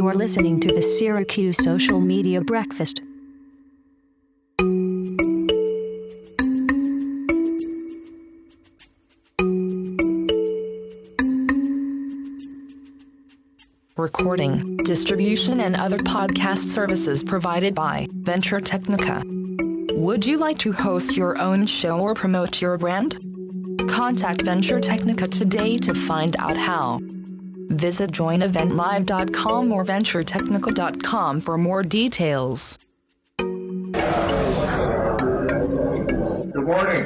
You are listening to the Syracuse Social Media Breakfast. Recording, distribution, and other podcast services provided by Venture Technica. Would you like to host your own show or promote your brand? Contact Venture Technica today to find out how. Visit joineventlive.com or venturetechnical.com for more details. Good morning.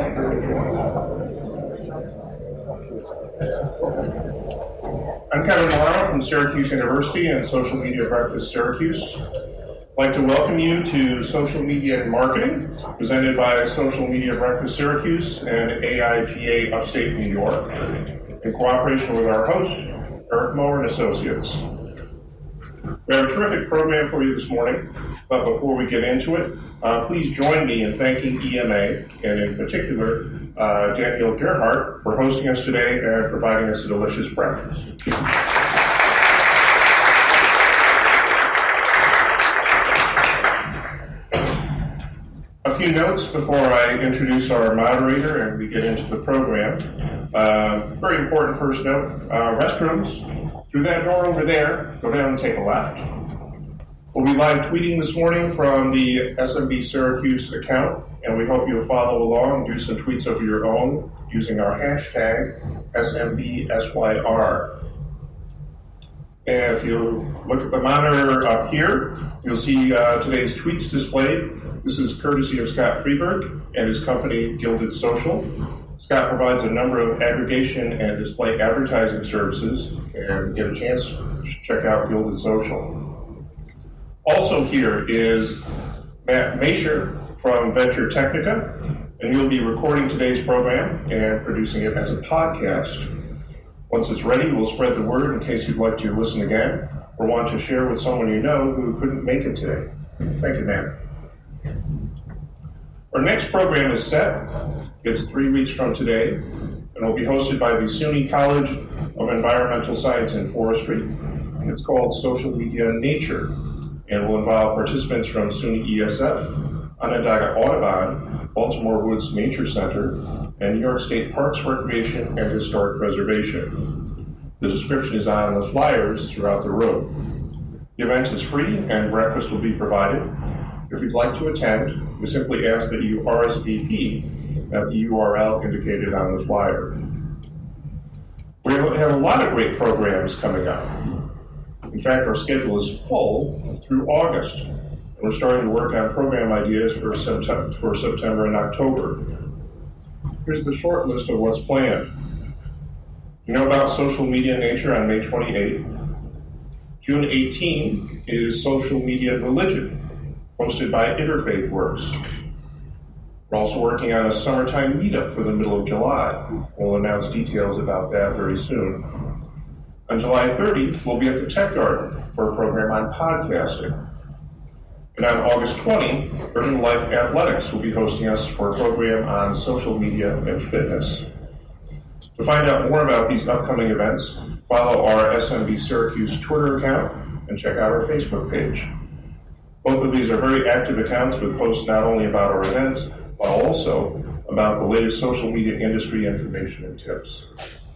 I'm Kevin Morrow from Syracuse University and Social Media Breakfast Syracuse. I'd like to welcome you to Social Media and Marketing, presented by Social Media Breakfast Syracuse and AIGA Upstate New York, in cooperation with our host, Eric Moore and Associates. We have a terrific program for you this morning, but before we get into it, please join me in thanking EMA, and in particular, Daniel Gerhardt, for hosting us today and providing us a delicious breakfast. A few notes before I introduce our moderator and we get into the program. Very important first note, restrooms, through that door over there, go down and take a left. We'll be live tweeting this morning from the SMB Syracuse account, and we hope you'll follow along, do some tweets of your own using our hashtag SMBSYR. And if you look at the monitor up here, you'll see today's tweets displayed. This is courtesy of Scott Freeberg and his company, Gilded Social. Scott provides a number of aggregation and display advertising services, and get a chance to check out Gilded Social. Also here is Matt Masher from Venture Technica, and he'll be recording today's program and producing it as a podcast. Once it's ready, we'll spread the word in case you'd like to listen again or want to share with someone you know who couldn't make it today. Thank you, Matt. Our next program is set. It's 3 weeks from today, and will be hosted by the SUNY College of Environmental Science and Forestry. And it's called Social Media Nature, and will involve participants from SUNY ESF, Onondaga Audubon, Baltimore Woods Nature Center, and New York State Parks, Recreation, and Historic Preservation. The description is on the flyers throughout the room. The event is free, and breakfast will be provided. If you'd like to attend, we simply ask that you RSVP at the URL indicated on the flyer. We have a lot of great programs coming up. In fact, our schedule is full through August. And we're starting to work on program ideas for September and October. Here's the short list of what's planned. You know about Social Media Nature on May 28th. June 18 is Social Media Religion, hosted by Interfaith Works. We're also working on a summertime meetup for the middle of July. We'll announce details about that very soon. On July 30, we'll be at the Tech Garden for a program on podcasting. And on August 20, Urban Life Athletics will be hosting us for a program on social media and fitness. To find out more about these upcoming events, follow our SMB Syracuse Twitter account and check out our Facebook page. Both of these are very active accounts with posts not only about our events, but also about the latest social media industry information and tips.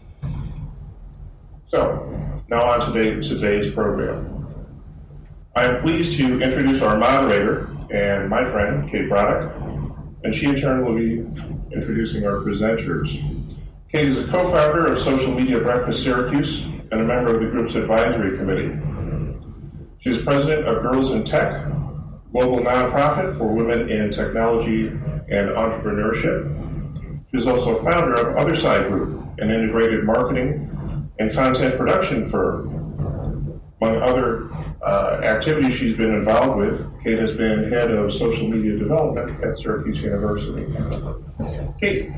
So, now on to today's program. I am pleased to introduce our moderator and my friend, Kate Braddock, and she in turn will be introducing our presenters. Kate is a co-founder of Social Media Breakfast Syracuse and a member of the group's advisory committee. She is president of Girls in Tech, global nonprofit for women in technology and entrepreneurship. She is also founder of Other Side Group, an integrated marketing and content production firm. Among other activities she's been involved with, Kate has been head of social media development at Syracuse University. Kate.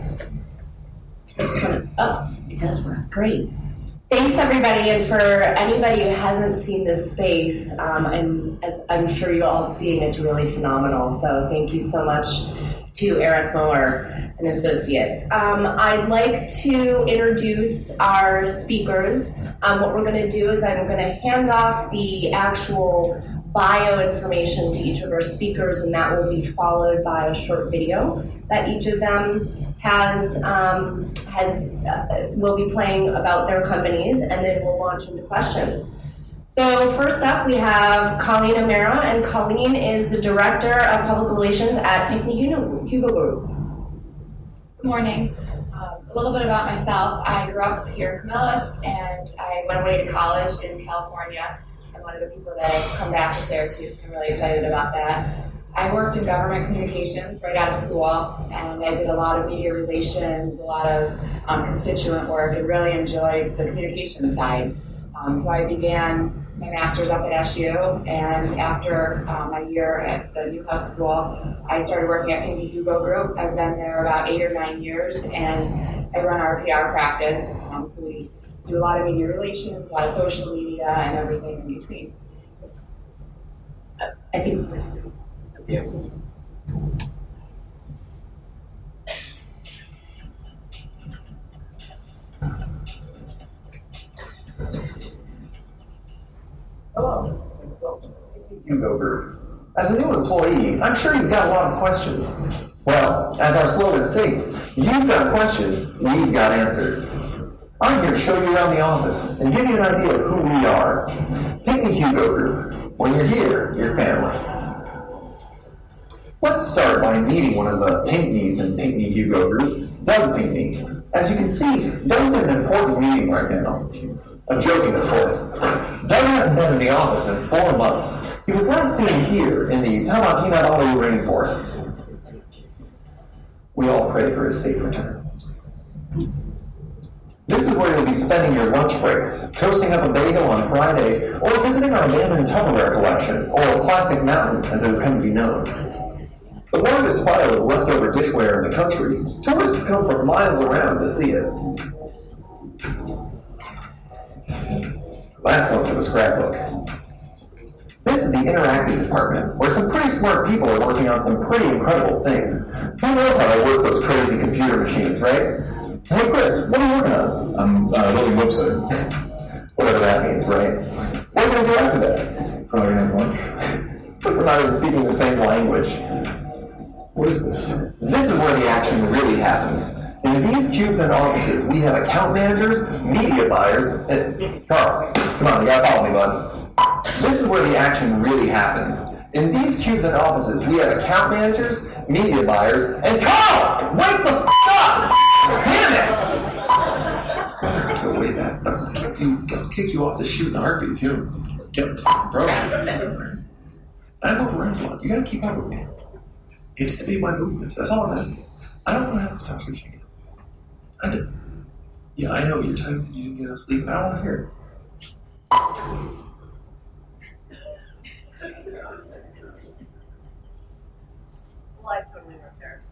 It does work. Great. Thanks, everybody. And for anybody who hasn't seen this space, as I'm sure you're all seeing, it's really phenomenal. So thank you so much to Eric Moore and Associates. I'd like to introduce our speakers. What we're going to do is I'm going to hand off the actual bio information to each of our speakers, and that will be followed by a short video that each of them will be playing about their companies, and then we'll launch into questions. So first up, we have Colleen O'Mara, and Colleen is the Director of Public Relations at Pinckney Hugo Group. Good morning. A little bit about myself. I grew up here in Camillus, and I went away to college in California. I'm one of the people that have come back to Syracuse. I'm really excited about that. I worked in government communications right out of school, and I did a lot of media relations, a lot of constituent work, and really enjoyed the communication side. So I began my master's up at SU, and after my year at the Newhouse School, I started working at Pinckney Hugo Group. I've been there about 8 or 9 years, and I run our PR practice. So we do a lot of media relations, a lot of social media, and everything in between. I think. Yeah. Hello. Hugo Group. As a new employee, I'm sure you've got a lot of questions. Well, as our slogan states, you've got questions, we've got answers. I'm here to show you around the office and give you an idea of who we are. Pinckney Hugo Group. When you're here, you're family. Let's start by meeting one of the Pinckneys in Pinckney Hugo Group, Doug Pinckney. As you can see, Doug's in an important meeting right now. I'm joking, of course. Doug hasn't been in the office in 4 months. He was last seen here in the Tamakina Balu rainforest. We all pray for his safe return. This is where you'll be spending your lunch breaks, toasting up a bagel on Friday, or visiting our abandoned Tupperware collection, or Plastic Mountain, as it has come to be known. The largest pile of leftover dishware in the country, tourists come from miles around to see it. Last one for the scrapbook. This is the interactive department, where some pretty smart people are working on some pretty incredible things. Who knows how they work those crazy computer machines, right? Hey Chris, what are you working on? I'm building a website. Whatever that means, right? What are you going to do after that? Probably gonna have lunch. It's like we're not even speaking the same language. What is this? This is where the action really happens. In these cubes and offices, we have account managers, media buyers, and... Carl, come on, you gotta follow me, bud. This is where the action really happens. In these cubes and offices, we have account managers, media buyers, and Carl! Wake the f*** up! Damn it! Brother, go way back. I'll kick you off the shoot in a heartbeat if you don't get the f***ing program. I'm overrun. You gotta keep up with me. Anticipate my movements. That's all I'm asking. I don't want to have this conversation again. I know you're tired and you didn't get enough sleep. I don't want to hear it. Well, I totally work there.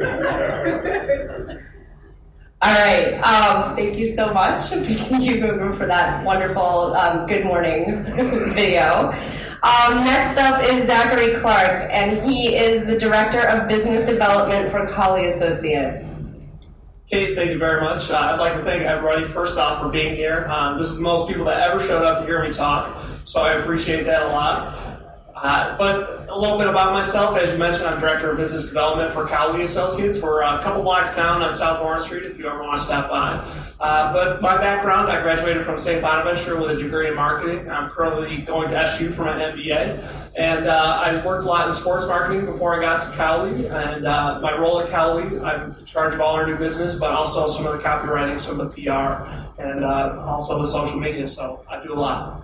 All right. Thank you so much, Pinckney Hugo Group, for that wonderful good morning video. Next up is Zachary Clark, and he is the Director of Business Development for Colley Associates. Kate, thank you very much. I'd like to thank everybody, first off, for being here. This is the most people that ever showed up to hear me talk, so I appreciate that a lot. But a little bit about myself. As you mentioned, I'm Director of Business Development for Colley Associates. We're a couple blocks down on South Warren Street if you ever want to stop by. But my background, I graduated from St. Bonaventure with a degree in marketing. I'm currently going to SU for my MBA. And I worked a lot in sports marketing before I got to Colley. And my role at Colley, I'm in charge of all our new business, but also some of the copywriting, some of the PR, and also the social media. So I do a lot.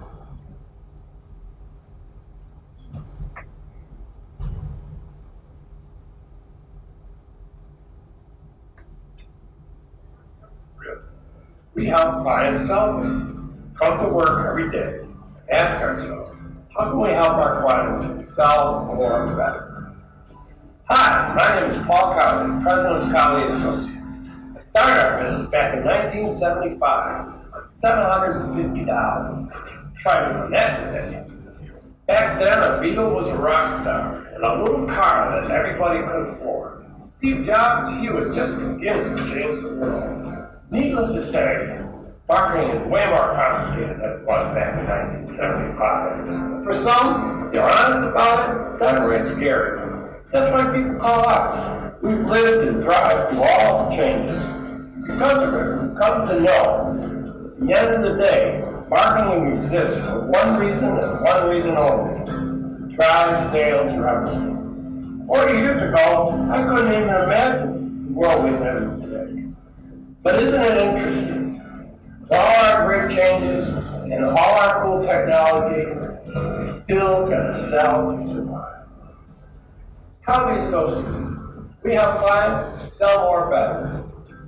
We help clients sell things, come to work every day, and ask ourselves, how can we help our clients sell more better? Hi, my name is Paul Colley, President of Colley Associates. I started our business back in 1975 on $750. Try to run that today. Back then, a Beetle was a rock star and a little car that everybody could afford. Steve Jobs, he was just beginning to change the world. Needless to say, marketing is way more complicated than it was back in 1975. For some, they're honest about it, downright scary. That's why people call us. We've lived and thrived through all the changes. Because of it, we've come to know, at the end of the day, marketing exists for one reason and one reason only: to drive sales revenue. 40 years ago, I couldn't even imagine the world we live in today. But isn't it interesting? With all our great changes and all our cool technology, we still gotta sell and survive. Copy Associates. We help clients sell more better.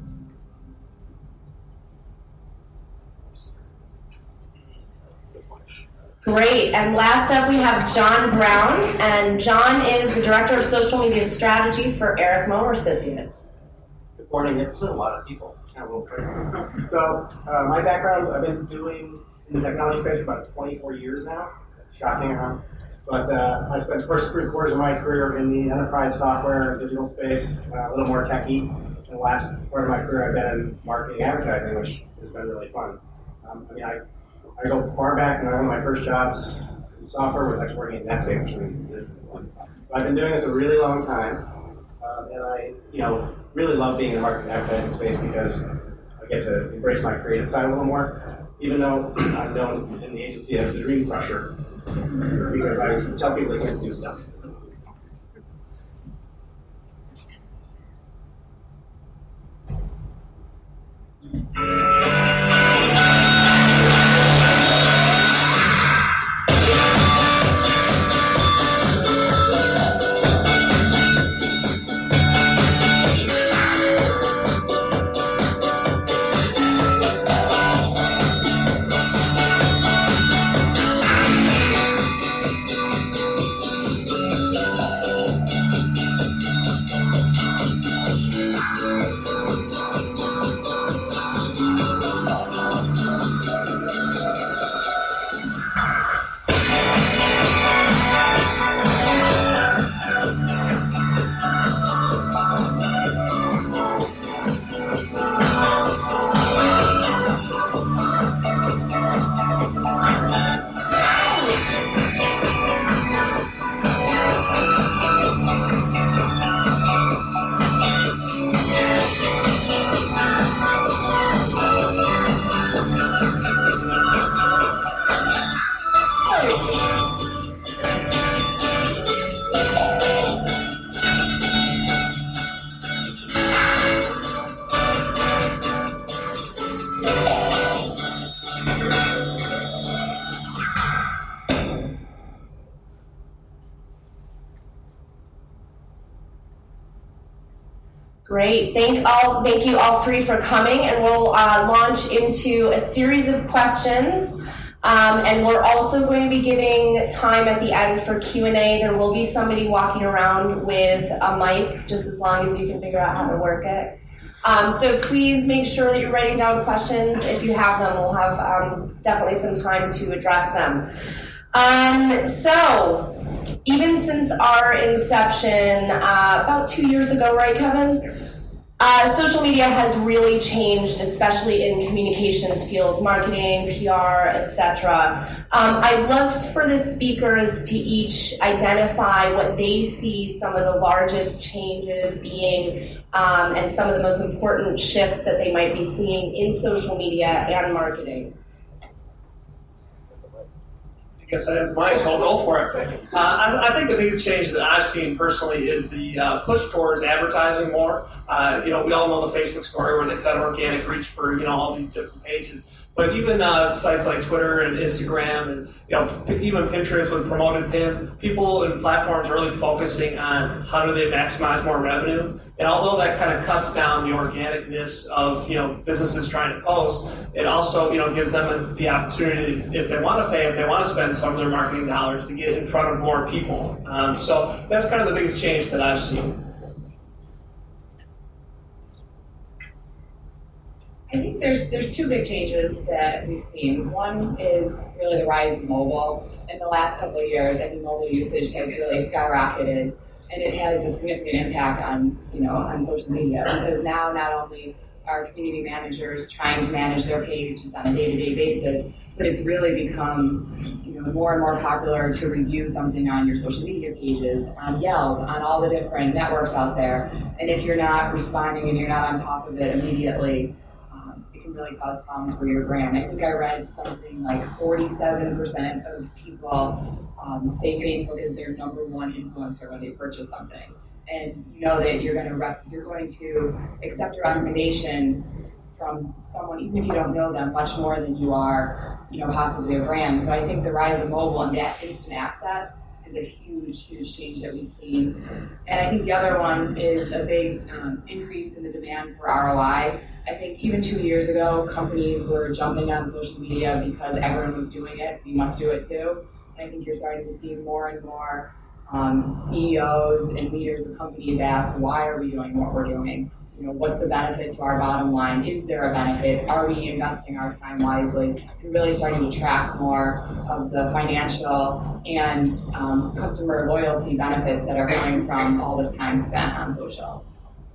Great. And last up, we have John Brown. And John is the Director of Social Media Strategy for Eric Mower Associates. Good morning. This is a lot of people. It's kind of a little frightening. So, my background, I've been doing in the technology space for about 24 years now. Shocking, huh? But I spent the first 3 quarters of my career in the enterprise software and digital space, a little more techy. And the last part of my career, I've been in marketing and advertising, which has been really fun. I go far back, and one of my first jobs in software was actually working at Netscape, which didn't exist. So I've been doing this a really long time, and I, really love being in the marketing and advertising space because I get to embrace my creative side a little more, even though I'm known in the agency as the dream crusher, because I tell people they can't do stuff. Great. Thank you all three for coming, and we'll launch into a series of questions. And we're also going to be giving time at the end for Q&A. There will be somebody walking around with a mic, just as long as you can figure out how to work it. So please make sure that you're writing down questions. If you have them, we'll have definitely some time to address them. So even since our inception, about 2 years ago, right, Kevin? Social media has really changed, especially in communications field, marketing, PR, etc. I'd love for the speakers to each identify what they see some of the largest changes being and some of the most important shifts that they might be seeing in social media and marketing. I guess I have mine, so I'll go for it. I think the biggest change that I've seen personally is the push towards advertising more. We all know the Facebook story where they cut organic reach for all these different pages. But even sites like Twitter and Instagram and even Pinterest with promoted pins, people and platforms are really focusing on how do they maximize more revenue. And although that kind of cuts down the organicness of businesses trying to post, it also gives them the opportunity, if they want to pay, if they want to spend some of their marketing dollars, to get in front of more people. So that's kind of the biggest change that I've seen. I think there's two big changes that we've seen. One is really the rise of mobile. In the last couple of years, I think mobile usage has really skyrocketed. And it has a significant impact on, on social media, because now not only are community managers trying to manage their pages on a day-to-day basis, but it's really become, more and more popular to review something on your social media pages, on Yelp, on all the different networks out there. And if you're not responding and you're not on top of it immediately, it can really cause problems for your brand. I think I read something like 47% of people say Facebook is their number one influencer when they purchase something. And you know that you're going to accept a recommendation from someone, even if you don't know them, much more than you are, possibly a brand. So I think the rise of mobile and that instant access is a huge, huge change that we've seen. And I think the other one is a big increase in the demand for ROI. I think even 2 years ago, companies were jumping on social media because everyone was doing it. We must do it too. And I think you're starting to see more and more CEOs and leaders of companies ask, why are we doing what we're doing? What's the benefit to our bottom line? Is there a benefit? Are we investing our time wisely? And really starting to track more of the financial and customer loyalty benefits that are coming from all this time spent on social.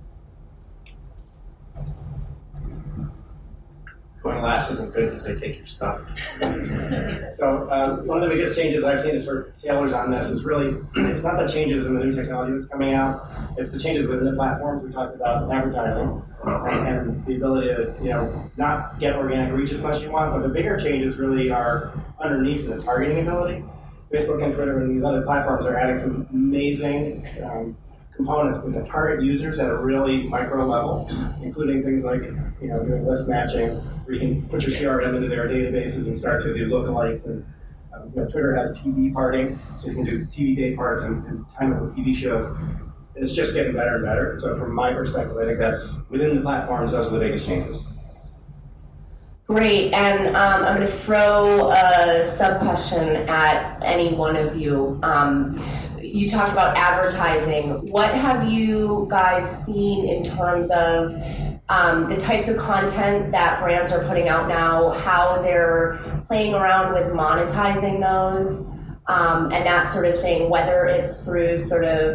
Going last isn't good because they take your stuff. So one of the biggest changes I've seen as sort of tailors on this is really, it's not the changes in the new technology that's coming out, it's the changes within the platforms. We talked about advertising and the ability to, not get organic reach as much as you want, but the bigger changes really are underneath the targeting ability. Facebook and Twitter and these other platforms are adding some amazing components to target users at a really micro level, including things like doing list matching, where you can put your CRM into their databases and start to do lookalikes. And Twitter has TV parting, so you can do TV day parts and time it with TV shows. And it's just getting better and better. So from my perspective, I think that's within the platforms, those are the biggest changes. Great, and I'm going to throw a sub-question at any one of you. You talked about advertising. What have you guys seen in terms of the types of content that brands are putting out now, how they're playing around with monetizing those, and that sort of thing, whether it's through sort of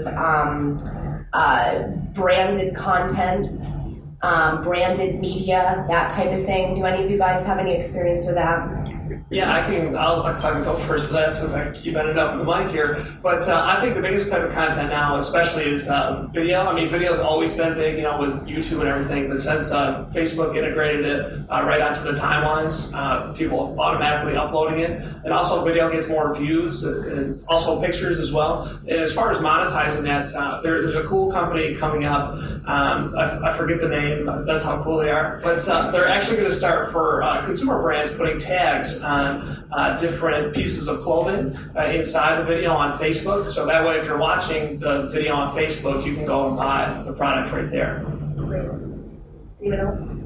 branded content, branded media, that type of thing. Do any of you guys have any experience with that? Yeah, I'll go first for that since I keep ending up with the mic here. But I think the biggest type of content now, especially, is video. I mean, video's always been big, with YouTube and everything. But since Facebook integrated it right onto the timelines, people automatically uploading it. And also, video gets more views and also pictures as well. And as far as monetizing that, there's a cool company coming up. I forget the name. That's how cool they are. But they're actually going to start for consumer brands putting tags on different pieces of clothing inside the video on Facebook. So that way, if you're watching the video on Facebook, you can go and buy the product right there. Great. Anyone else?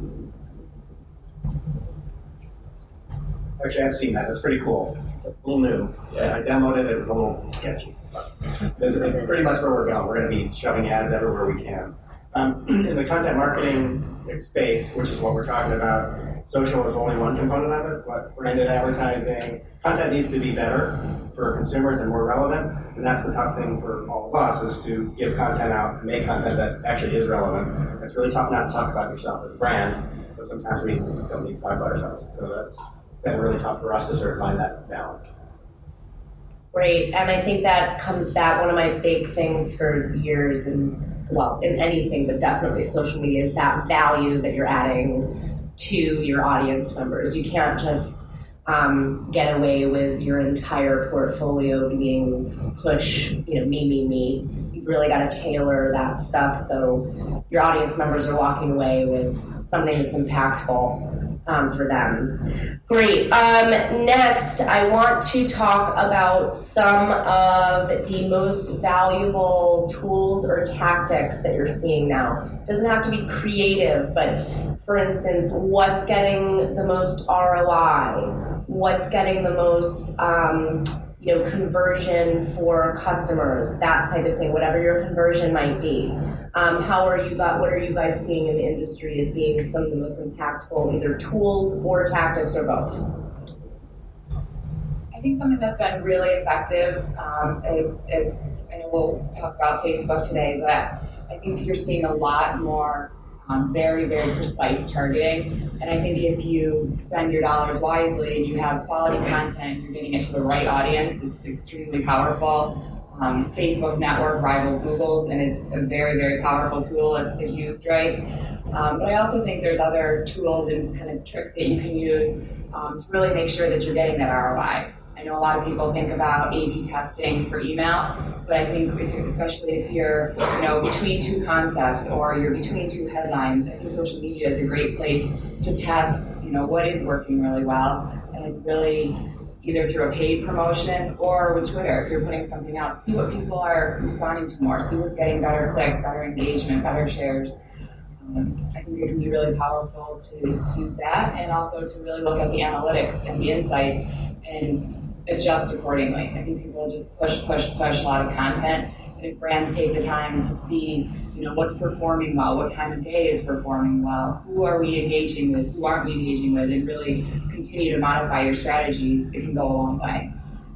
Actually, I've seen that. That's pretty cool. It's a little new. Yeah, I downloaded it. It was a little sketchy. But it's pretty much where we're going. We're going to be shoving ads everywhere we can. In the content marketing space, which is what we're talking about, social is only one component of it, but branded advertising, content needs to be better for consumers and more relevant, and that's the tough thing for all of us, is to give content out and make content that actually is relevant. It's really tough not to talk about yourself as a brand, but sometimes we don't need to talk about ourselves. So that's been really tough for us to sort of find that balance. Great, and I think that comes back, one of my big things for years, and well, in anything, but definitely social media, is that value that you're adding to your audience members. You can't just get away with your entire portfolio being push, me. You've really got to tailor that stuff so your audience members are walking away with something that's impactful for them. Great. Next, I want to talk about some of the most valuable tools or tactics that you're seeing now. It doesn't have to be creative, but for instance, what's getting the most ROI? What's getting the most conversion for customers, that type of thing, whatever your conversion might be. What are you guys seeing in the industry as being some of the most impactful, either tools or tactics or both? I think something that's been really effective is I know we'll talk about Facebook today, but I think you're seeing a lot more very, very precise targeting. And I think if you spend your dollars wisely and you have quality content, you're getting it to the right audience, it's extremely powerful. Facebook's network rivals Google's, and it's a very, very powerful tool if used right. But I also think there's other tools and kind of tricks that you can use to really make sure that you're getting that ROI. I know a lot of people think about A/B testing for email, but I think especially if you're between two concepts or you're between two headlines, I think social media is a great place to test what is working really well, and really either through a paid promotion or with Twitter, if you're putting something out, see what people are responding to more, see what's getting better clicks, better engagement, better shares. I think it can be really powerful to use that, and also to really look at the analytics and the insights and adjust accordingly. I think people just push a lot of content, and if brands take the time to see what's performing well, what kind of day is performing well, who are we engaging with, who aren't we engaging with, and really continue to modify your strategies, it can go a long way.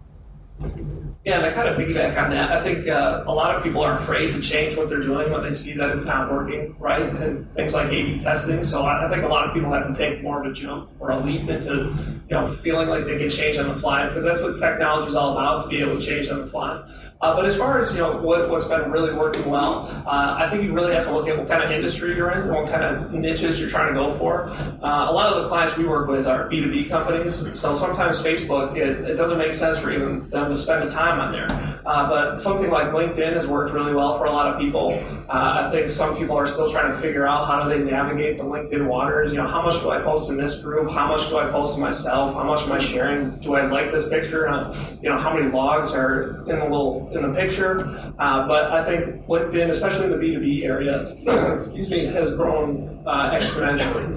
Yeah, and I kind of piggyback on that. I think a lot of people are afraid to change what they're doing when they see that it's not working, right? And things like A/B testing. So I think a lot of people have to take more of a jump or a leap into, feeling like they can change on the fly, because that's what technology is all about, to be able to change on the fly. But as far as what's been really working well, I think you really have to look at what kind of industry you're in, and what kind of niches you're trying to go for. A lot of the clients we work with are B2B companies, so sometimes Facebook, it doesn't make sense for even them to spend the time on there. But something like LinkedIn has worked really well for a lot of people. I think some people are still trying to figure out how do they navigate the LinkedIn waters. How much do I post in this group? How much do I post to myself? How much am I sharing? Do I like this picture? How many logs are in the picture? But I think LinkedIn, especially in the B2B area, has grown exponentially.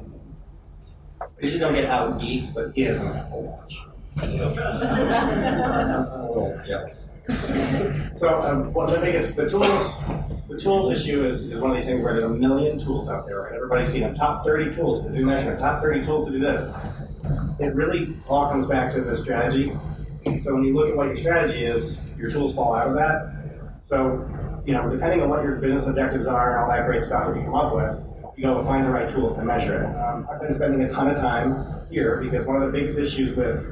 You should don't get out geeked, but he has an Apple Watch. I'm a little jealous. So one of the biggest, the tools issue is one of these things where there's a million tools out there, and everybody's seeing them. Top 30 tools to do measurement, top 30 tools to do this. It really all comes back to the strategy. So when you look at what your strategy is, your tools fall out of that. So, depending on what your business objectives are and all that great stuff that you come up with, you go and find the right tools to measure it. I've been spending a ton of time here because one of the biggest issues with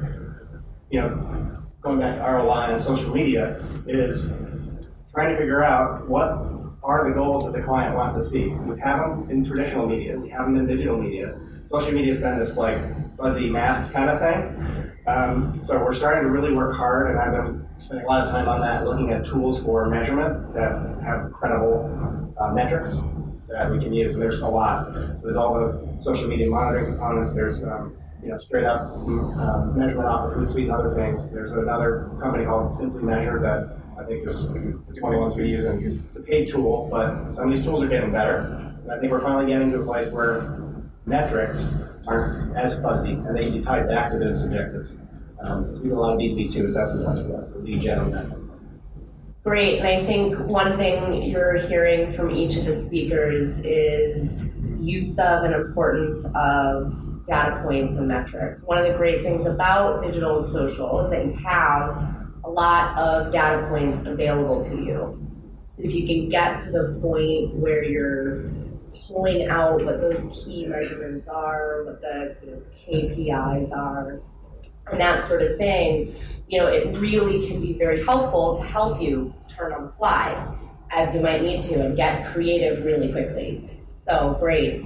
going back to ROI and social media is trying to figure out what are the goals that the client wants to see. We have them in traditional media, we have them in digital media. Social media has been this fuzzy math kind of thing. So we're starting to really work hard, and I've been spending a lot of time on that, looking at tools for measurement that have credible metrics that we can use, and there's a lot. So there's all the social media monitoring components, there's straight up measurement off of Hootsuite and other things. There's another company called Simply Measure that I think it's one of the ones we use, and it's a paid tool, but some of these tools are getting better. And I think we're finally getting to a place where metrics aren't as fuzzy, and they can be tied back to business objectives. We do a lot of B2B too, so that's the lead gen on that. Great, and I think one thing you're hearing from each of the speakers is use of and importance of data points and metrics. One of the great things about digital and social is that you have a lot of data points available to you. So if you can get to the point where you're pulling out what those key measurements are, what the KPIs are, and that sort of thing, it really can be very helpful to help you turn on the fly as you might need to and get creative really quickly. So great.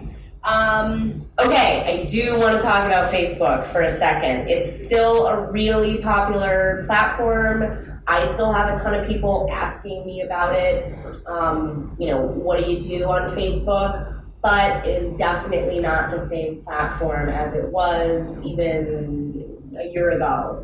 Okay, I do want to talk about Facebook for a second. It's still a really popular platform. I still have a ton of people asking me about it. What do you do on Facebook? But it is definitely not the same platform as it was even a year ago.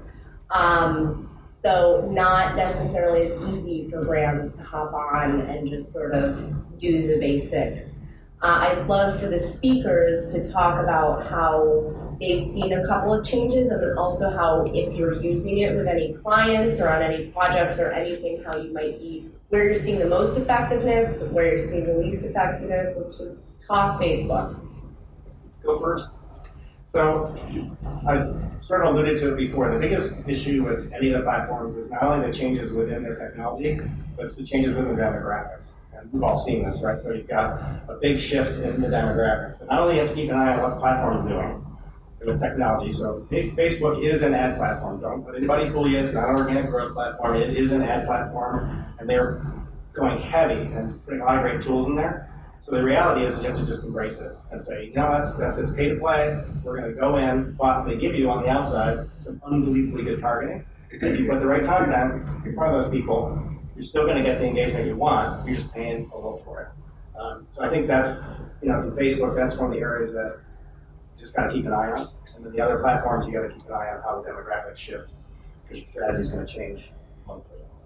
So not necessarily as easy for brands to hop on and just sort of do the basics. I'd love for the speakers to talk about how they've seen a couple of changes, and then also how, if you're using it with any clients or on any projects or anything, how you might be, where you're seeing the most effectiveness, where you're seeing the least effectiveness. Let's just talk Facebook. Go first. So I sort of alluded to it before. The biggest issue with any of the platforms is not only the changes within their technology, but it's the changes within the demographics. And we've all seen this, right? So you've got a big shift in the demographics. And not only you have to keep an eye on what the platform is doing with technology. So Facebook is an ad platform. Don't let anybody fool you. It's not an organic growth platform. It is an ad platform. And they're going heavy and putting a lot of great tools in there. So the reality is you have to just embrace it and say, no, that's it's pay to play. We're going to go in, but they give you on the outside some unbelievably good targeting. And if you put the right content in front of those people, you're still going to get the engagement you want. You're just paying a little for it. So I think that's, in Facebook, that's one of the areas that you just got to keep an eye on. And then the other platforms, you got to keep an eye on how the demographics shift because your strategy is going to change monthly.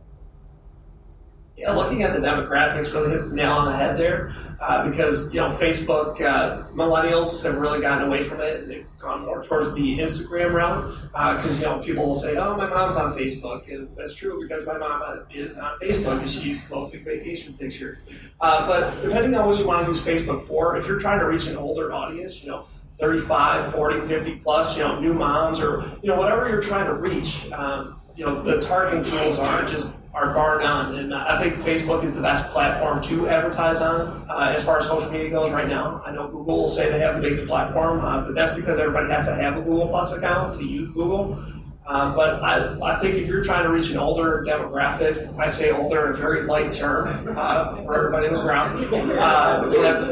Yeah, looking at the demographics really hits the nail on the head there, because Facebook, millennials have really gotten away from it, and they've gone more towards the Instagram route. Because people will say, "Oh, my mom's on Facebook," and that's true because my mom is on Facebook and she's posting vacation pictures. But depending on what you want to use Facebook for, if you're trying to reach an older audience, 35, 40, 50 plus, new moms, or whatever you're trying to reach, the targeting tools are bar none, and I think Facebook is the best platform to advertise on as far as social media goes right now. I know Google will say they have the biggest platform, but that's because everybody has to have a Google Plus account to use Google. But I think if you're trying to reach an older demographic, I say older in a very light term for everybody in the crowd. That's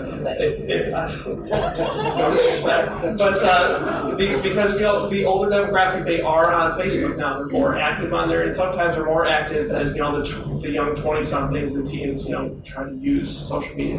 no disrespect. But because the older demographic, they are on Facebook now. They're more active on there, and sometimes they're more active than the young 20-somethings and teens trying to use social media.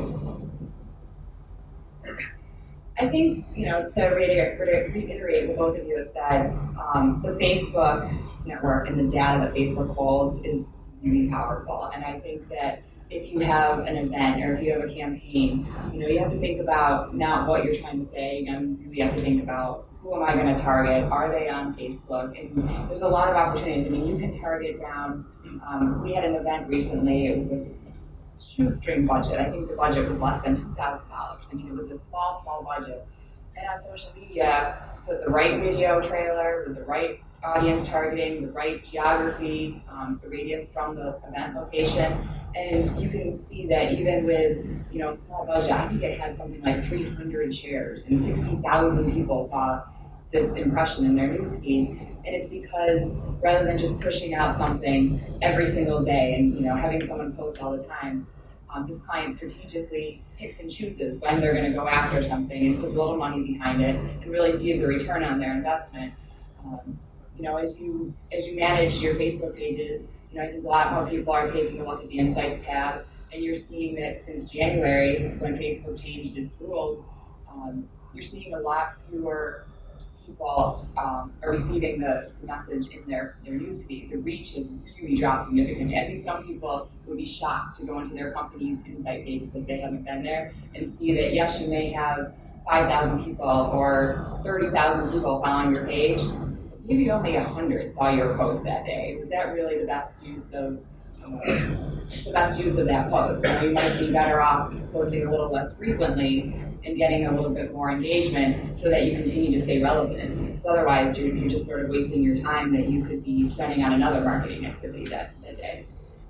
I think, to reiterate what both of you have said, the Facebook network and the data that Facebook holds is really powerful. And I think that if you have an event or if you have a campaign, you have to think about not what you're trying to say, you really have to think about who am I going to target? Are they on Facebook? And there's a lot of opportunities. You can target down. We had an event recently. It was a shoestring budget. I think the budget was less than $2,000. It was a small budget. And on social media, with the right video trailer, with the right audience targeting, the right geography, the radius from the event location, and you can see that even with a small budget, I think it had something like 300 shares, and 60,000 people saw this impression in their newsfeed. And it's because rather than just pushing out something every single day and having someone post all the time, this client strategically picks and chooses when they're going to go after something and puts a little money behind it and really sees a return on their investment. As you manage your Facebook pages, I think a lot more people are taking a look at the Insights tab, and you're seeing that since January, when Facebook changed its rules, you're seeing a lot fewer people are receiving the message in their newsfeed. The reach has really dropped significantly. I think some people would be shocked to go into their company's insight pages if they haven't been there and see that, yes, you may have 5,000 people or 30,000 people following your page. Maybe only 100 saw your post that day. Was that really the best use of that post? You might be better off posting a little less frequently and getting a little bit more engagement so that you continue to stay relevant. Because otherwise, you're just sort of wasting your time that you could be spending on another marketing activity that day.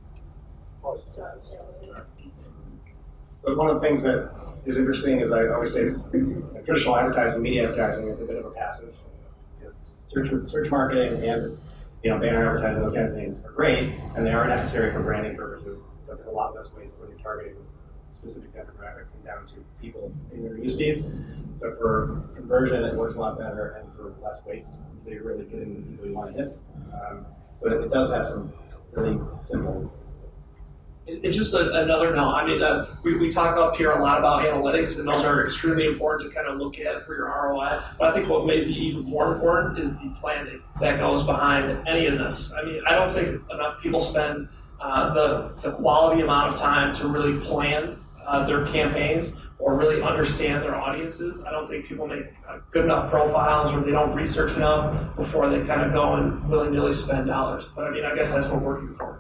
But one of the things that is interesting is I always say traditional advertising, media advertising, it's a bit of a passive. Search marketing and banner advertising, those kind of things are great, and they are necessary for branding purposes. But there's a lot less ways when you're targeting specific demographics and down to people in their news feeds. So for conversion, it works a lot better, and for less waste, so you're really getting the people you want to hit. So it does have some really simple. And just another note, we talk up here a lot about analytics, and those are extremely important to kind of look at for your ROI. But I think what may be even more important is the planning that goes behind any of this. I don't think enough people spend the quality amount of time to really plan their campaigns or really understand their audiences. I don't think people make good enough profiles or they don't research enough before they kind of go and willy-nilly spend dollars. But I guess that's what we're looking for.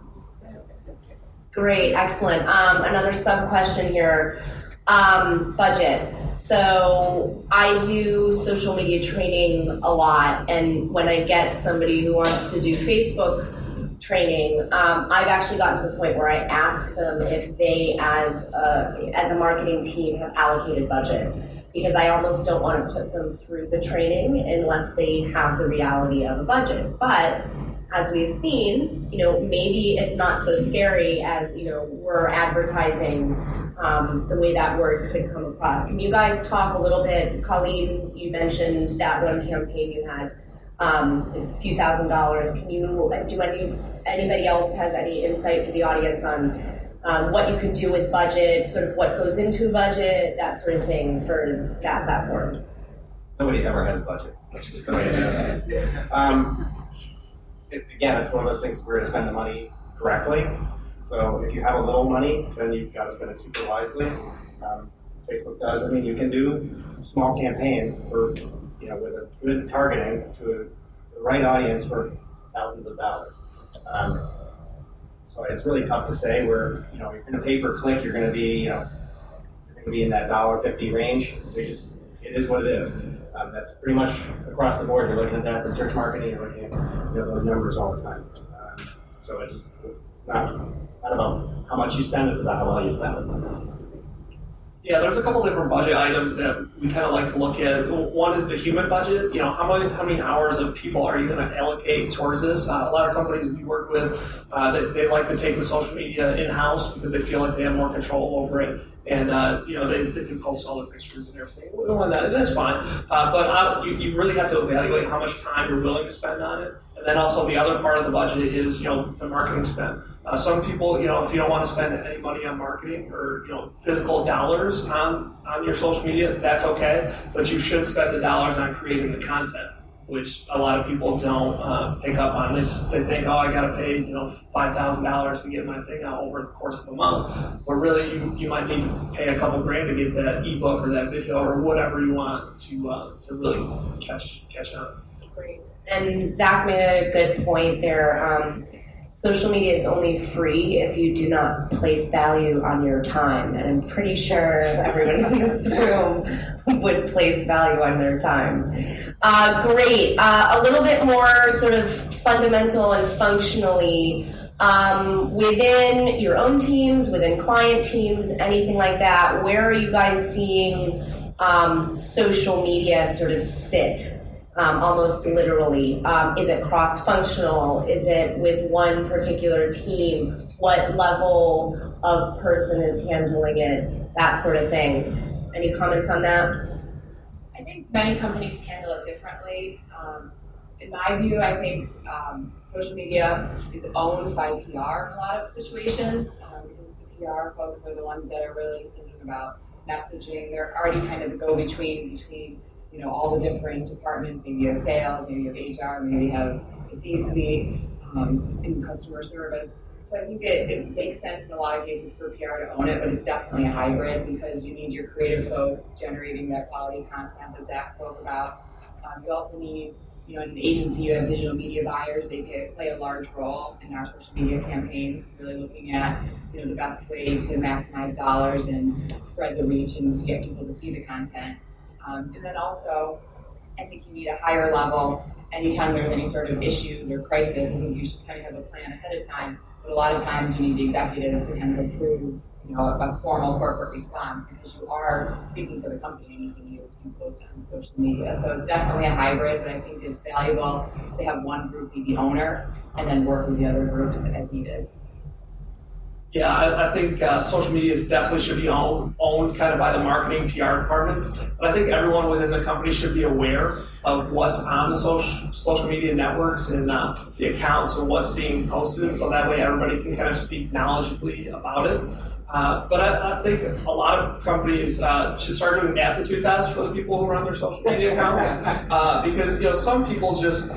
Great, excellent. Another sub-question here. Budget. So I do social media training a lot, and when I get somebody who wants to do Facebook training, I've actually gotten to the point where I ask them if they, as a marketing team, have allocated budget, because I almost don't want to put them through the training unless they have the reality of a budget. But as we've seen, maybe it's not so scary as, we're advertising the way that word could come across. Can you guys talk a little bit? Colleen, you mentioned that one campaign you had, a few $1,000s. Can you, anybody else has any insight for the audience on what you could do with budget, sort of what goes into a budget, that sort of thing for that platform? Nobody ever has budget. That's just the way it is. Again, it's one of those things where to spend the money correctly. So if you have a little money, then you've got to spend it super wisely. Facebook does. I mean, you can do small campaigns for, with a good targeting to the right audience for thousands of dollars. So it's really tough to say where, you're going to pay per click, you're going to be, in that $1.50 range. So it is what it is. That's pretty much across the board. You're looking at that in search marketing. You're looking at those numbers all the time. So it's not about how much you spend. It's about how well you spend it. Yeah, there's a couple different budget items that we kind of like to look at. One is the human budget. How many hours of people are you going to allocate towards this? A lot of companies we work with, they like to take the social media in-house because they feel like they have more control over it. And they can post all the pictures and everything, and that's fine. But you really have to evaluate how much time you're willing to spend on it. And then also the other part of the budget is the marketing spend. Some people, if you don't want to spend any money on marketing or physical dollars on your social media, that's okay. But you should spend the dollars on creating the content, which a lot of people don't pick up on. They think, I got to pay $5,000 to get my thing out over the course of a month. But really, you might need to pay a couple grand to get that ebook or that video or whatever you want to really catch on. Great. And Zach made a good point there. Social media is only free if you do not place value on your time. And I'm pretty sure everyone in this room would place value on their time. Great. A little bit more sort of fundamental and functionally, within your own teams, within client teams, anything like that, where are you guys seeing social media sort of sit? Almost literally. Is it cross-functional? Is it with one particular team? What level of person is handling it? That sort of thing. Any comments on that? I think many companies handle it differently. In my view, I think social media is owned by PR in a lot of situations because the PR folks are the ones that are really thinking about messaging. They're already kind of the go-between between all the different departments. Maybe you have sales, maybe you have HR, maybe you have the C-suite in customer service. So I think it makes sense in a lot of cases for PR to own it, but it's definitely a hybrid because you need your creative folks generating that quality content that Zach spoke about. You also need, in an agency, you have digital media buyers. They play a large role in our social media campaigns, really looking at the best way to maximize dollars and spread the reach and get people to see the content. And then also, I think you need a higher level. Anytime there's any sort of issues or crisis, I think you should kind of have a plan ahead of time. But a lot of times you need the executives to kind of approve, a formal corporate response because you are speaking for the company anything you post on social media. So it's definitely a hybrid, but I think it's valuable to have one group be the owner and then work with the other groups as needed. Yeah, I think social media definitely should be owned kind of by the marketing PR departments. But I think everyone within the company should be aware of what's on the social media networks and the accounts and what's being posted, so that way everybody can kind of speak knowledgeably about it. But I think a lot of companies should start doing aptitude tests for the people who run their social media accounts because some people just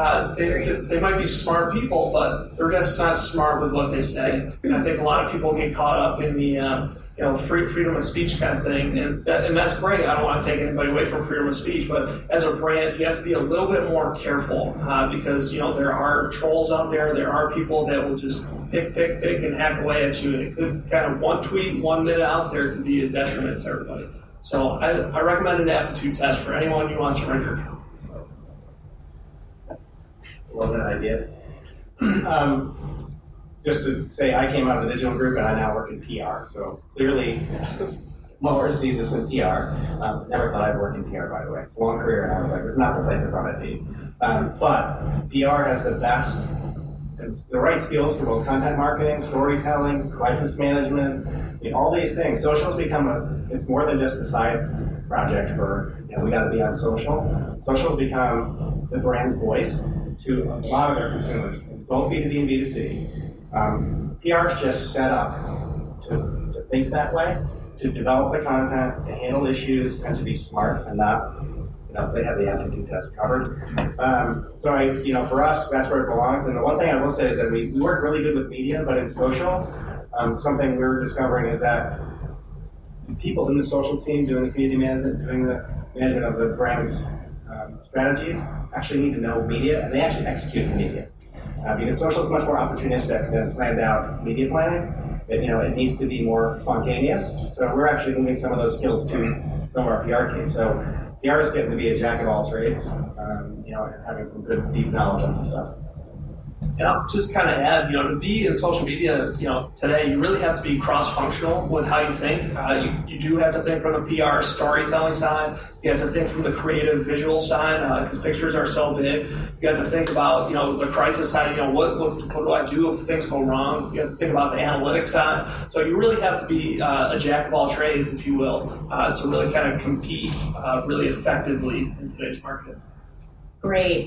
they might be smart people, but they're just not smart with what they say. And I think a lot of people get caught up in the freedom of speech kind of thing, and that's great. I don't want to take anybody away from freedom of speech, but as a brand, you have to be a little bit more careful because there are trolls out there. There are people that will just pick and hack away at you, and it could kind of one tweet, 1 minute out there could be a detriment to everybody. So I recommend an aptitude test for anyone who wants to run your account. Love that idea. Just to say, I came out of the digital group and I now work in PR. So clearly, Lower sees us in PR. Never thought I'd work in PR, by the way. It's a long career, and I was like, it's not the place I thought I'd be. But PR has the best, the right skills for both content marketing, storytelling, crisis management, all these things. Social's become it's more than just a side project for, we got to be on social. Social's become the brand's voice to a lot of their consumers, both B2B and B2C. PR is just set up to think that way, to develop the content, to handle issues, and to be smart and not, they have the aptitude test covered. So for us, that's where it belongs. And the one thing I will say is that we work really good with media, but in social, something we're discovering is that the people in the social team doing the community management, doing the management of the brand's strategies, actually need to know media, and they actually execute the media. Because social is much more opportunistic than planned out media planning. It needs to be more spontaneous. So we're actually moving some of those skills to some of our PR team. So PR is getting to be a jack of all trades, and having some good deep knowledge on some stuff. And I'll just kind of add, to be in social media, today, you really have to be cross-functional with how you think. You do have to think from the PR storytelling side. You have to think from the creative visual side, because pictures are so big. You have to think about, the crisis side. What do I do if things go wrong? You have to think about the analytics side. So you really have to be a jack of all trades, if you will, to really kind of compete really effectively in today's market. Great.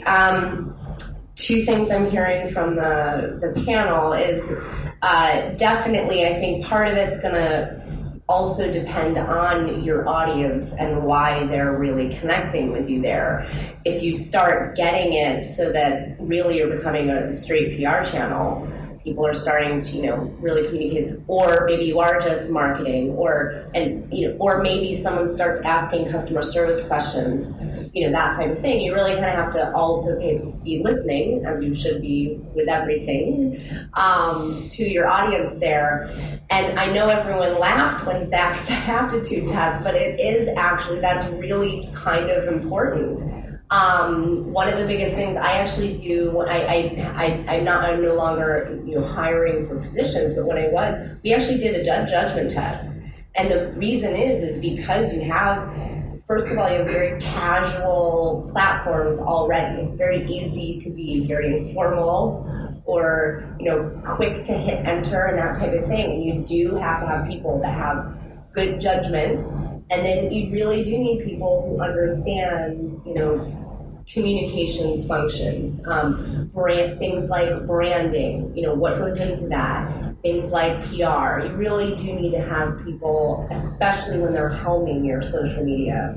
Two things I'm hearing from the panel is definitely, I think part of it's going to also depend on your audience and why they're really connecting with you there. If you start getting it so that really you're becoming a straight PR channel, people are starting to really communicate, or maybe you are just marketing, or maybe someone starts asking customer service questions, that type of thing. You really kind of have to also be listening, as you should be with everything, to your audience there. And I know everyone laughed when Zach said aptitude test, but it is actually, that's really kind of important. One of the biggest things I actually do, I'm no longer hiring for positions, but when I was, we actually did a judgment test. And the reason is because you have, first of all, you have very casual platforms already. It's very easy to be very informal or quick to hit enter and that type of thing. And you do have to have people that have good judgment. And then you really do need people who understand, communications functions, things like branding, what goes into that, things like PR. You really do need to have people, especially when they're helming your social media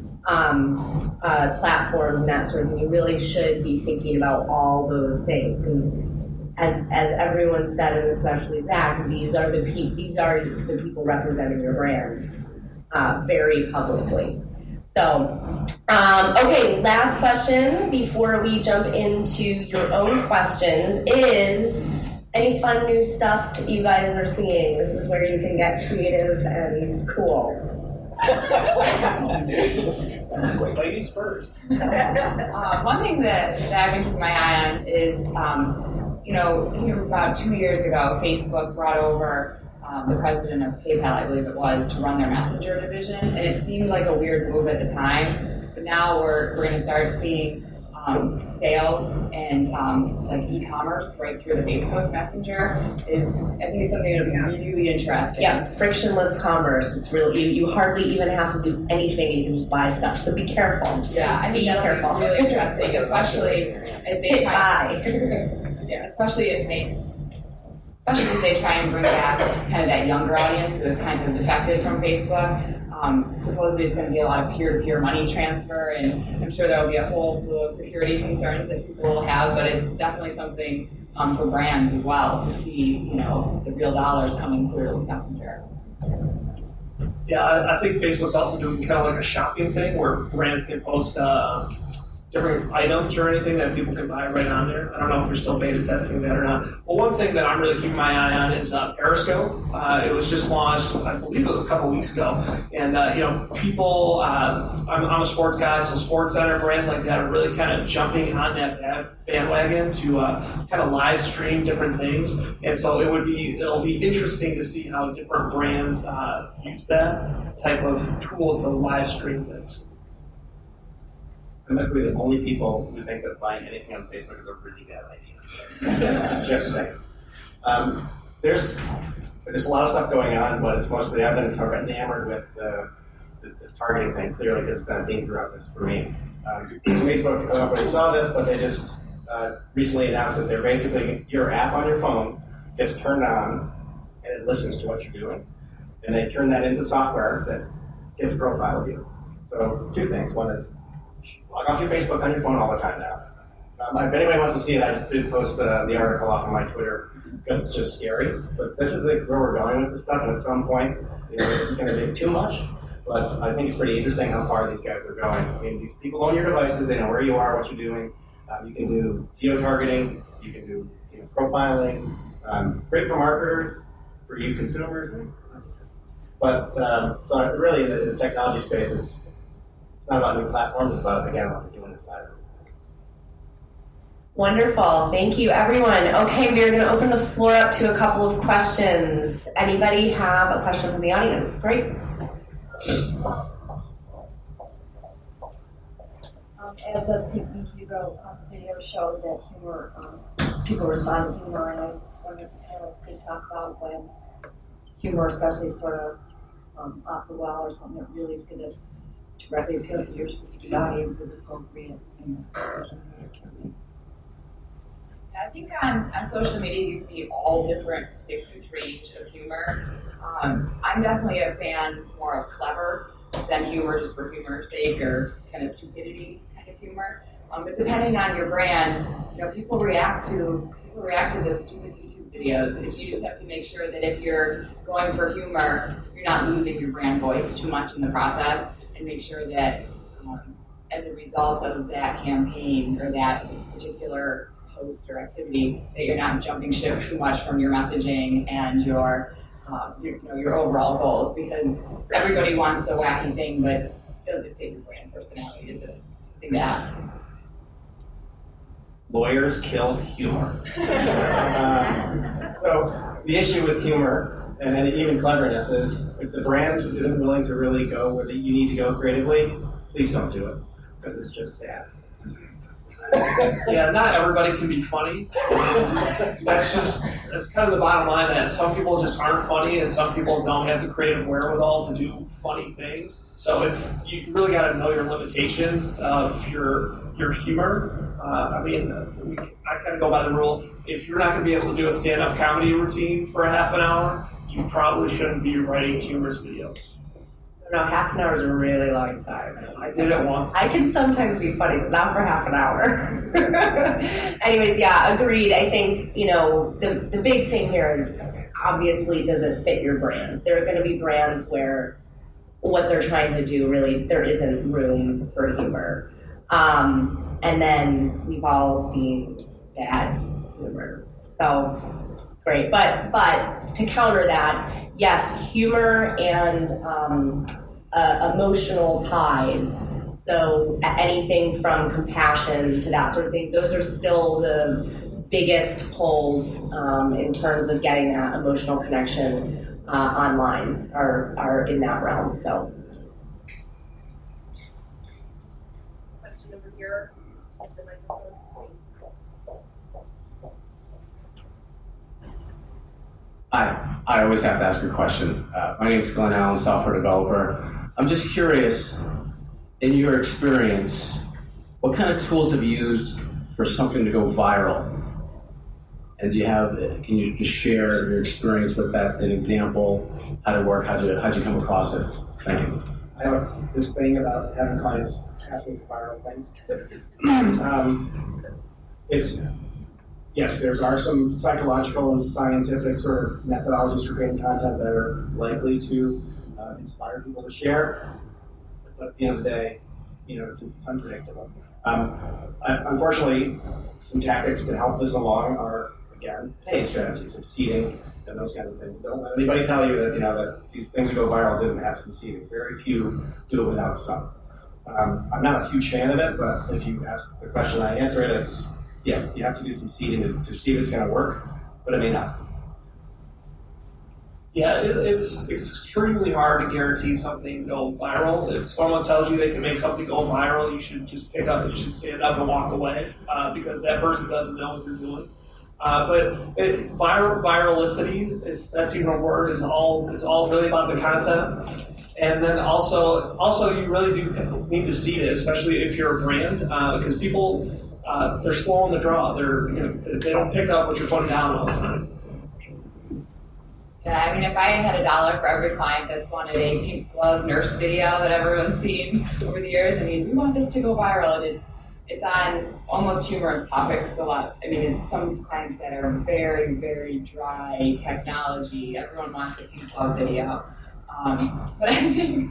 platforms and that sort of thing. You really should be thinking about all those things because, as everyone said, and especially Zach, these are the people representing your brand very publicly. So, okay, last question before we jump into your own questions is any fun new stuff that you guys are seeing? This is where you can get creative and cool. Ladies first. One thing that I've been keeping my eye on is, I think it was about 2 years ago, Facebook brought over the president of PayPal, I believe it was, to run their messenger division, and it seemed like a weird move at the time. But now we're going to start seeing sales and like e-commerce right through the Facebook Messenger. I think it's something that would be really interesting. Yeah, frictionless commerce. It's really you hardly even have to do anything. You can just buy stuff. So be careful. Yeah, I mean, that'll be really interesting, especially as they try. Yeah, especially as they try and bring back kind of that younger audience who is kind of defected from Facebook. Supposedly it's going to be a lot of peer-to-peer money transfer, and I'm sure there will be a whole slew of security concerns that people will have, but it's definitely something for brands as well to see, the real dollars coming through Messenger. Yeah, I think Facebook's also doing kind of like a shopping thing where brands can post different items or anything that people can buy right on there. I don't know if they're still beta testing that or not. Well, one thing that I'm really keeping my eye on is Periscope. It was just launched, I believe it was a couple weeks ago. And, people, I'm a sports guy, so sports center brands like that are really kind of jumping on that bandwagon to kind of live stream different things. And so it'll be interesting to see how different brands use that type of tool to live stream things. I'm not really the only people who think that buying anything on Facebook is a really bad idea. Just saying. There's a lot of stuff going on, but it's mostly I've been enamored with this targeting thing, clearly, because it's been a theme throughout this for me. Facebook, nobody saw this, but they just recently announced that they're basically, your app on your phone gets turned on, and it listens to what you're doing. And they turn that into software that gets a profile of you. So two things. One is, log off your Facebook on your phone all the time now. If anybody wants to see it, I did post the article off on my Twitter because it's just scary. But this is where we're going with this stuff, and at some point, it's going to be too much. But I think it's pretty interesting how far these guys are going. I mean, these people own your devices; they know where you are, what you're doing. You can do geo-targeting, you can do profiling. Great for marketers, for you consumers. But so really, in the technology space, it's not about new platforms, it's about, again, what we're doing inside of it. Wonderful. Thank you, everyone. Okay, we are going to open the floor up to a couple of questions. Anybody have a question from the audience? Great. As the Pink Hugo video showed that humor, people respond to humor, and I just wondered if the panelists could talk about when humor, especially sort of off the wall or something that really is going to directly appeal to your specific audience is appropriate in social media campaign. I think on social media you see all different, a huge range of humor. I'm definitely a fan more of clever than humor just for humor's sake or kind of stupidity kind of humor. But depending on your brand, people react to the stupid YouTube videos. And you just have to make sure that if you're going for humor, you're not losing your brand voice too much in the process, and make sure that as a result of that campaign or that particular post or activity, that you're not jumping ship too much from your messaging and your overall goals, because everybody wants the wacky thing, but does it fit your brand personality? Is it something to ask? Lawyers kill humor. So the issue with humor and even cleverness is if the brand isn't willing to really go where you need to go creatively, please don't do it, because it's just sad. Yeah, not everybody can be funny. That's kind of the bottom line, that some people just aren't funny and some people don't have the creative wherewithal to do funny things. So if you really got to know your limitations of your humor. I kind of go by the rule, if you're not going to be able to do a stand-up comedy routine for a half an hour, you probably shouldn't be writing humorous videos. No, half an hour is a really long time. I did it once. I can sometimes be funny, but not for half an hour. Anyways, yeah, agreed. I think, the big thing here is obviously does it fit your brand? There are going to be brands where what they're trying to do really, there isn't room for humor. And then we've all seen bad humor. So, great. But to counter that, yes, humor and emotional ties, so anything from compassion to that sort of thing, those are still the biggest pulls in terms of getting that emotional connection online, are in that realm. So. Question over here. Hi, I always have to ask a question. My name is Glenn Allen, software developer. I'm just curious, in your experience, what kind of tools have you used for something to go viral? And can you just share your experience with that, an example, how to work, how'd you come across it? Thank you. I have this thing about having clients ask me for viral things. Yes, there are some psychological and scientific sort of methodologies for creating content that are likely to inspire people to share. But at the end of the day, it's unpredictable. Unfortunately, some tactics to help this along are, again, paying strategies of seeding and those kinds of things. Don't let anybody tell you that that these things that go viral didn't have some seeding. Very few do it without some. I'm not a huge fan of it, but if you ask the question, I answer it. It's you have to do some seeding to see if it's going to work, but it may not. Yeah, it's extremely hard to guarantee something go viral. If someone tells you they can make something go viral, you should just pick up, you should stand up and walk away because that person doesn't know what they're doing. But viralicity, if that's even a word, is all really about the content. And then also you really do need to seed it, especially if you're a brand, because people they're slow on the draw. They don't pick up what you're putting down all the time. Yeah, I mean, if I had $1 for every client that's wanted a pink glove nurse video that everyone's seen over the years, I mean, we want this to go viral, and it's on almost humorous topics a lot. I mean, it's some clients that are very, very dry technology. Everyone wants a pink glove video. But I think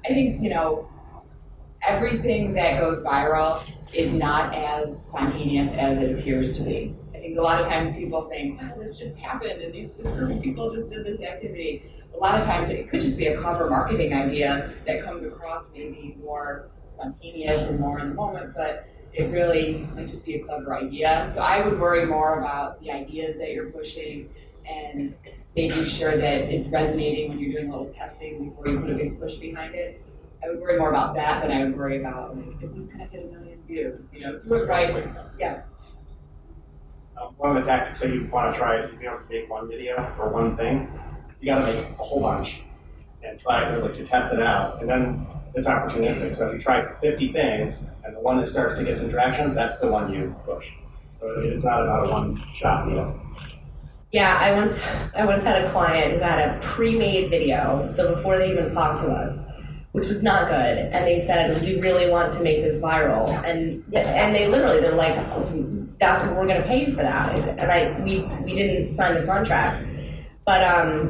everything that goes viral is not as spontaneous as it appears to be. I think a lot of times people think, wow, this just happened and this group of people just did this activity. A lot of times it could just be a clever marketing idea that comes across maybe more spontaneous and more in the moment, but it really might just be a clever idea. So I would worry more about the ideas that you're pushing and making sure that it's resonating when you're doing a little testing before you put a big push behind it. I would worry more about that than I would worry about, like, is this going to hit 1 million views? Do it right. Yeah. One of the tactics that you want to try is if you don't make one video or one thing, you got to make a whole bunch and try really to test it out. And then it's opportunistic. So if you try 50 things and the one that starts to get some traction, that's the one you push. So it's not about a one-shot deal. Yeah, I once had a client who had a pre-made video, so before they even talked to us, which was not good. And they said, we really want to make this viral. And they're like, that's what we're going to pay you for that. And we didn't sign the contract. But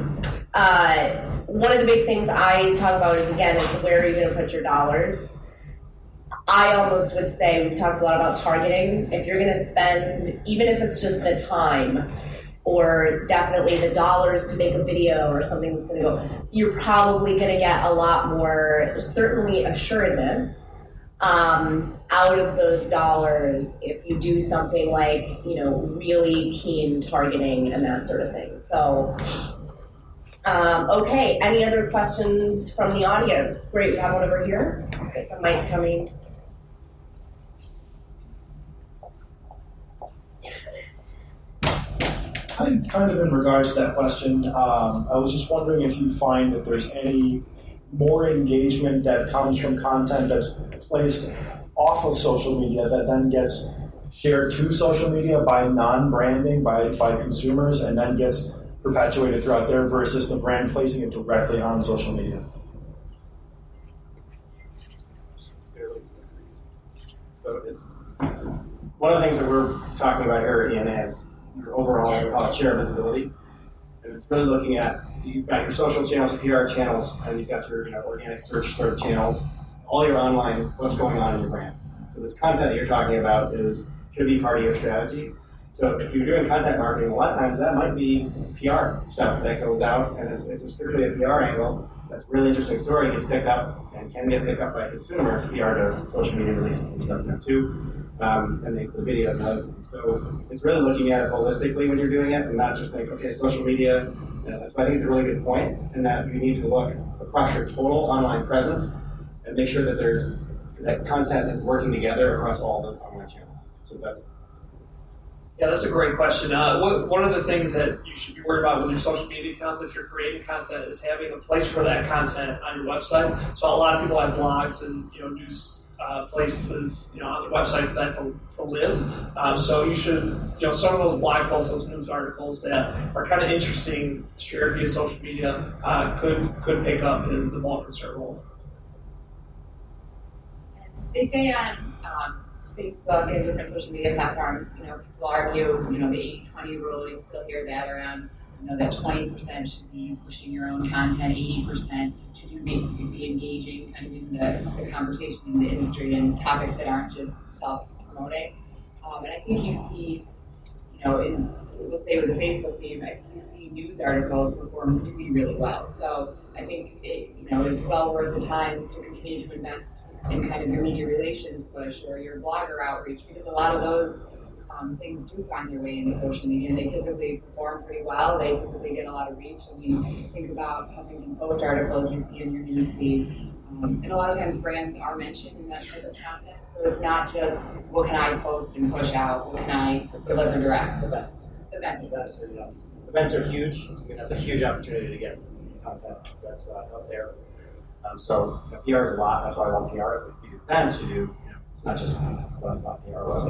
one of the big things I talk about is, again, it's where are you going to put your dollars? I almost would say, we've talked a lot about targeting. If you're going to spend, even if it's just the time, or definitely the dollars to make a video or something that's going to go, you're probably going to get a lot more, certainly assuredness out of those dollars if you do something like, really keen targeting and that sort of thing. So, okay, any other questions from the audience? Great, we have one over here. Get the mic coming. Kind of in regards to that question, I was just wondering if you find that there's any more engagement that comes from content that's placed off of social media that then gets shared to social media by non-branding, by consumers, and then gets perpetuated throughout there versus the brand placing it directly on social media. So it's one of the things that we're talking about here, Ian, is your overall, we call it share visibility. And it's really looking at, you've got your social channels, your PR channels, and you've got your organic search sort of channels, all your online, what's going on in your brand. So this content that you're talking about should be part of your strategy. So if you're doing content marketing, a lot of times that might be PR stuff that goes out, and it's strictly a PR angle. That's a really interesting story, gets picked up, and can get picked up by consumers. PR does social media releases and stuff now too. And they include videos and other things. So it's really looking at it holistically when you're doing it, and not just think, okay, social media. So I think it's a really good point, in that you need to look across your total online presence and make sure that that content is working together across all the online channels. So that's a great question. One of the things that you should be worried about with your social media accounts, if you're creating content, is having a place for that content on your website. So a lot of people have blogs and news places on their website for that to live. So you should some of those blog posts, those news articles that are kind of interesting, shared via social media, could pick up in the more concerned role. They say on Facebook and different social media platforms, people argue, the 80-20 rule. You still hear that around that 20% should be pushing your own content, 80% should be engaging kind of in the conversation in the industry and topics that aren't just self-promoting. And I think you see, we'll say with the Facebook meme, I think you see news articles perform really, really well. So I think it's well worth the time to continue to invest in kind of your media relations push or your blogger outreach, because a lot of those things do find their way into social media, and they typically perform pretty well. They typically get a lot of reach. I mean, think about Huffington Post articles you see in your newsfeed. And a lot of times brands are mentioned in that type of content. So it's not just, what can I post and push out? What can I deliver direct? Events are huge. That's a huge opportunity to get content that's up there. So PR is a lot. That's why I love PR. Is like you do events, you do. It's not just what I thought PR was.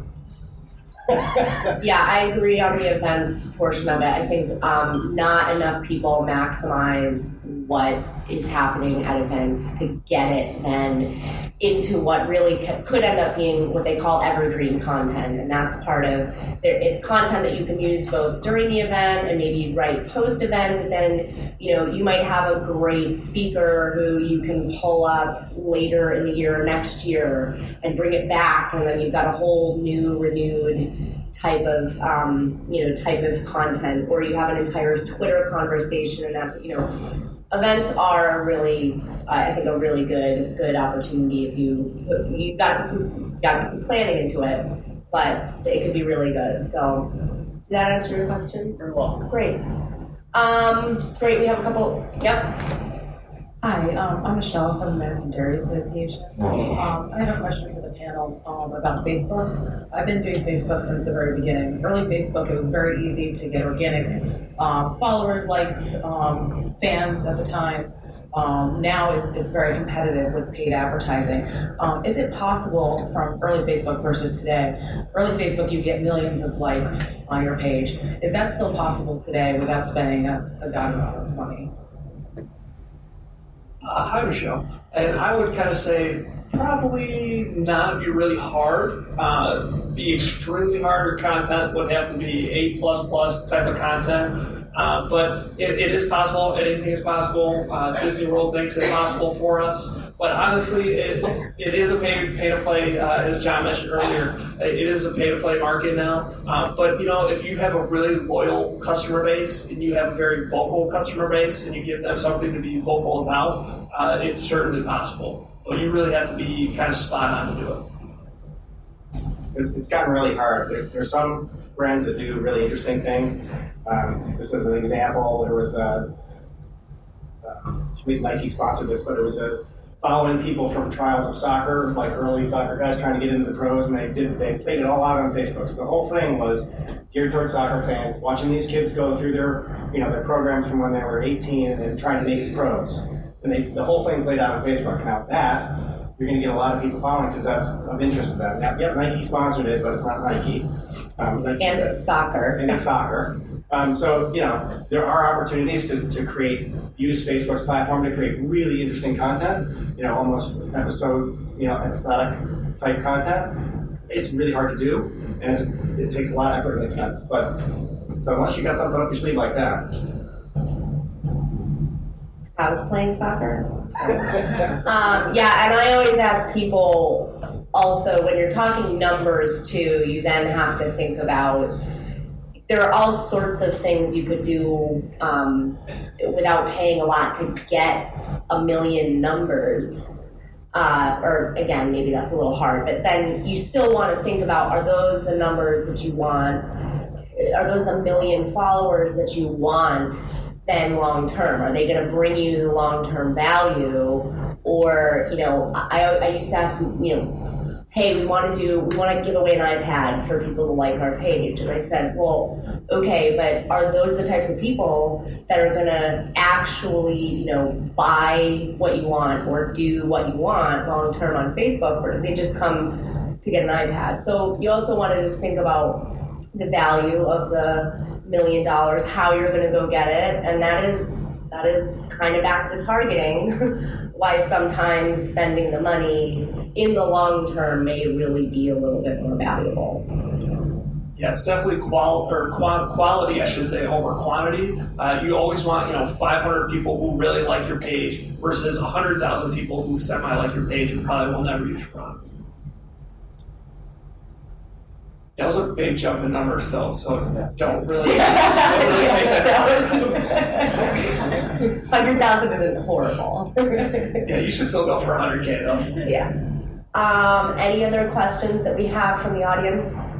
Yeah, I agree on the events portion of it. I think not enough people maximize what is happening at events to get it then into what really could end up being what they call evergreen content. And that's part of it's content that you can use both during the event and maybe right post-event. But then, you might have a great speaker who you can pull up later in the year, next year, and bring it back. And then you've got a whole new, renewed type of content, or you have an entire Twitter conversation, and that's events are really I think a really good opportunity if you got to put some planning into it, but it could be really good. So did that answer your question? Very well. Great. Great. We have a couple. Yep. Hi, I'm Michelle from the American Dairy Association. I have a question for the panel about Facebook. I've been doing Facebook since the very beginning. Early Facebook, it was very easy to get organic followers, likes, fans at the time. Now it's very competitive with paid advertising. Is it possible from early Facebook versus today? Early Facebook, you get millions of likes on your page. Is that still possible today without spending a god amount of money? Hi, Michelle. And I would kind of say probably not be really hard. Be extremely hard. Your content would have to be A++ type of content. But it is possible. Anything is possible. Disney World makes it possible for us. But honestly, it is a pay-to-play, as John mentioned earlier. It is a pay-to-play market now. But, if you have a really loyal customer base and you have a very vocal customer base and you give them something to be vocal about, it's certainly possible. But you really have to be kind of spot on to do it. It's gotten really hard. There's some brands that do really interesting things. This is an example. There was Nike sponsored this, but it was following people from trials of soccer, like early soccer guys trying to get into the pros, and they played it all out on Facebook. So the whole thing was geared towards soccer fans, watching these kids go through their programs from when they were 18 and trying to make it pros. And the whole thing played out on Facebook. Now that you're going to get a lot of people following because that's of interest to them. Now, yeah, Nike sponsored it, but it's not Nike. And it's soccer. And it's soccer. So, there are opportunities to use Facebook's platform to create really interesting content, almost episodic type content. It's really hard to do, and it takes a lot of effort and expense. But, so unless you got something up your sleeve like that. I was playing soccer. Yeah, and I always ask people also, when you're talking numbers too, you then have to think about, there are all sorts of things you could do without paying a lot to get 1 million numbers. Or again, maybe that's a little hard, but then you still want to think about, are those the numbers that you want? Are those the 1 million followers that you want? Then long term, are they going to bring you the long term value? Or I used to ask hey, we want to give away an iPad for people to like our page, and I said, well, okay, but are those the types of people that are going to actually buy what you want or do what you want long term on Facebook, or do they just come to get an iPad? So you also want to just think about the value of the $1 million, how you're going to go get it, and that is kind of back to targeting. Why sometimes spending the money in the long term may really be a little bit more valuable. Yeah, it's definitely quality, I should say, over quantity. You always want, 500 people who really like your page versus 100,000 people who semi-like your page and probably will never use your product. That was a big jump in numbers, though, so don't really take that. 100,000 isn't horrible. Yeah, you should still go for 100K, though. Yeah. Any other questions that we have from the audience?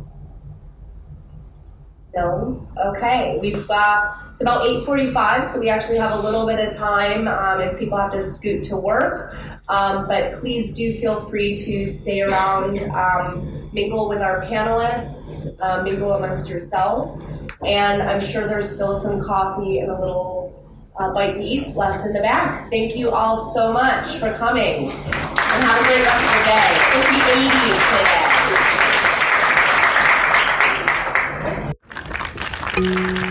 No? Okay. It's about 8:45, so we actually have a little bit of time if people have to scoot to work. But please do feel free to stay around, mingle with our panelists, mingle amongst yourselves. And I'm sure there's still some coffee and a little bite to eat left in the back. Thank you all so much for coming. And have a great rest of your day. It's supposed to be 80 today.